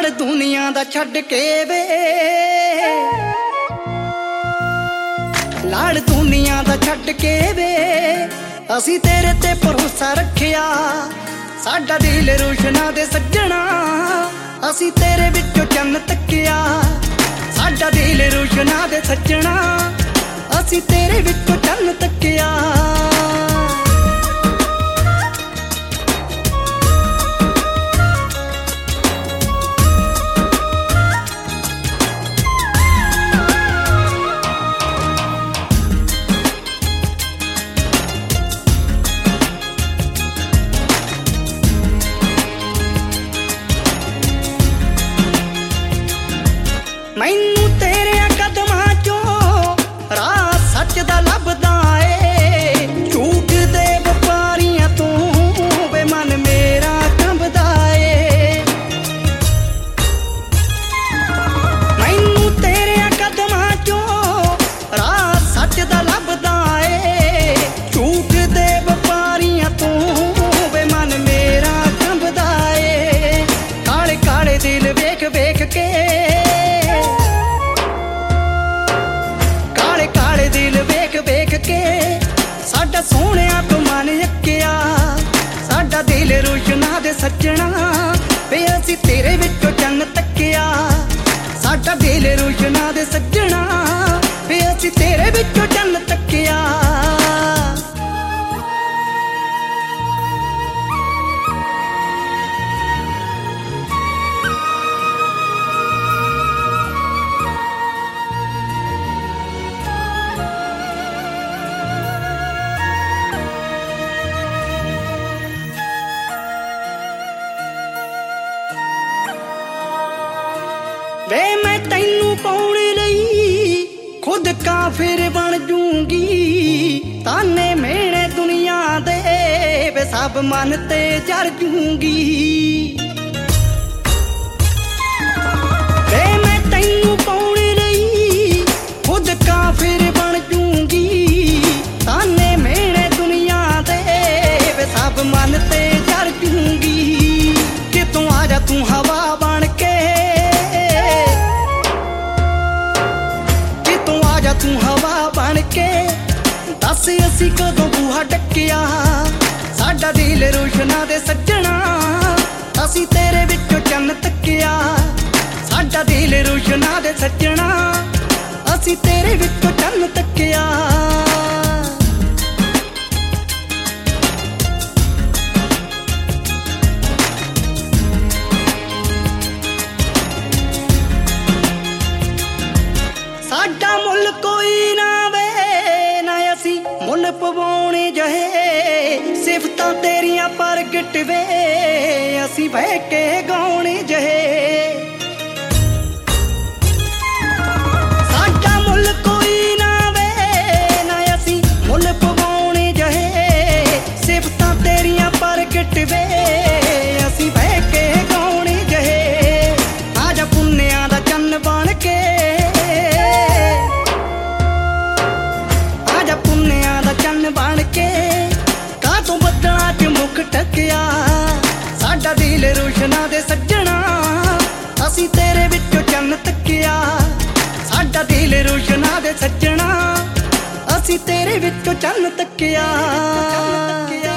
ਲਾੜ ਦੁਨੀਆ ਦਾ ਛੱਡ ਕੇ ਵੇ, ਲਾੜ ਦੁਨੀਆ ਦਾ ਛੱਡ ਕੇ ਵੇ, ਅਸੀਂ ਤੇਰੇ ਤੇ ਭਰੋਸਾ ਰੱਖਿਆ। ਸਾਡਾ ਦਿਲ ਰੋਸ਼ਨਾ ਦੇ ਸੱਜਣਾ, ਅਸੀਂ ਤੇਰੇ ਵਿੱਚੋਂ ਚੰਨ ਤੱਕਿਆ। ਸਾਡਾ ਦਿਲ ਰੋਸ਼ਨਾ ਦੇ ਸੱਜਣਾ, ਅਸੀਂ ਤੇਰੇ ਵਿੱਚੋਂ ਚੰਨ ਤੱਕਿਆ। ਮੈਨੂੰ ਤੇਰੇ ਕਦਮਾਂ ਚੋਂ ਰਾਹ ਸੱਚ ਦਾ ਲੱਭਦਾ ਏ, ਝੂਠ ਦੇ ਵਪਾਰੀਆਂ ਤੋਂ ਵੇ ਮਨ ਮੇਰਾ ਕੰਬਦਾ ਏ। ਮੈਨੂੰ ਤੇਰੇ ਕਦਮਾਂ ਚੋਂ ਰਾਹ ਸੱਚ ਦਾ ਲੱਭਦਾ ਏ, ਝੂਠ ਦੇ ਵਪਾਰੀਆਂ ਤੋਂ ਵੇ ਮਨ ਮੇਰਾ ਕੰਬਦਾ ਏ। ਕਾਲੇ ਕਾਲੇ ਦਿਲ ਵੇਖ ਵੇਖ ਕੇ, ਦਿਲ ਵੇਖ ਵੇਖ ਕੇ ਸਾਡਾ ਸੋਹਣਿਆ ਤੋਂ ਮਨ ਅੱਕਿਆ। ਸਾਡਾ ਦਿਲ ਰੋਸ਼ਨਾ ਦੇ ਸੱਜਣਾ ਵੇ, ਅਸੀਂ ਤੇਰੇ ਵਿੱਚੋਂ ਚੰਨ ਤੱਕਿਆ। ਸਾਡਾ ਦਿਲ ਰੋਸ਼ਨਾ ਦੇ ਸੱਜਣਾ ਵੇ, ਅਸੀਂ ਤੇਰੇ ਵਿੱਚੋਂ ਚੰਨ ਤੱਕਿਆ। ਵੇ ਮੈਂ ਤੈਨੂੰ ਪਾਉਣ ਲਈ ਖੁਦ ਕਾਫਿਰ ਬਣ ਜੂੰਗੀ। ਤਾਨੇ ਮਿਹਣੇ ਦੁਨੀਆ ਦੇ ਵੇ ਸਭ ਮਨ ਤੇ ਜਰ ਜੂੰਗੀ। ਵੇ ਮੈਂ ਤੈਨੂੰ ਪਾਉਣ ਲਈ ਖੁਦ ਕਾਫਿਰ ਬਣ ਜੂੰਗੀ। ਤਾਨੇ ਮਿਹਣੇ ਦੁਨੀਆ ਦੇ ਵੇ ਸਭ ਮਨ ਤੇ ਜਰ ਜੂੰਗੀ। ਕਿਤੋਂ ਆ ਜਾ ਤੂੰ ਹਵਾ ਬਣ ਕੇ, ਤੂੰ ਹਵਾ ਬਣ ਕੇ ਦੱਸ ਅਸੀਂ ਕਦੋਂ ਬੂਹਾ ਡੱਕਿਆ। ਸਾਡਾ ਦਿਲ ਰੋਸ਼ਨਾ ਦੇ ਸੱਜਣਾ, ਅਸੀਂ ਤੇਰੇ ਵਿੱਚੋਂ ਚੰਨ ਤੱਕਿਆ। ਸਾਡਾ ਦਿਲ ਰੋਸ਼ਨਾ ਦੇ ਸੱਜਣਾ, ਅਸੀਂ ਤੇਰੇ ਵਿੱਚੋਂ ਚੰਨ ਤੱਕਿਆ। ਸਾਡਾ ਮੁੱਲ ਕੋਈ ਨਾ ਵੇ, ਨਾ ਅਸੀਂ ਮੁੱਲ ਪਵਾਉਣੇ ਜਹੇ। ਸਿਫਤਾਂ ਤੇਰੀਆਂ ਪ੍ਰਗਟ ਵੇ, ਅਸੀਂ ਬਹਿ ਕੇ ਗਾਉਣੇ ਜਹੇ। ਸਾਡਾ ਮੁੱਲ ਕੋਈ ਨਾ ਵੇ, ਨਾ ਅਸੀਂ ਮੁੱਲ ਪਵਾਉਣੇ ਜਹੇ। ਸਿਫਤਾਂ ਤੇਰੀਆਂ ਪ੍ਰਗਟ ਵੇ, ਅਸੀਂ ਬਹਿ ਕੇ ਗਾਉਣੇ ਜਹੇ। ਆਜਾ ਪੁੰਨਿਆਂ ਦਾ ਚੰਨ ਬਣ ਕੇ, ਚੰਨ ਬਣ ਕੇ ਕਾਹਤੋਂ ਬੱਦਲਾਂ 'ਚ ਮੁੱਖ ਟਕਿਆ। ਸਾਡਾ ਦਿਲ ਰੋਸ਼ਨਾ ਦੇ ਸੱਜਣਾ, ਅਸੀਂ ਤੇਰੇ ਵਿੱਚੋਂ ਚੰਨ ਤੱਕਿਆ। ਸਾਡਾ ਦਿਲ ਰੋਸ਼ਨਾ ਦੇ ਸੱਜਣਾ, ਅਸੀਂ ਤੇਰੇ ਵਿੱਚੋਂ ਚੰਨ ਤੱਕਿਆ।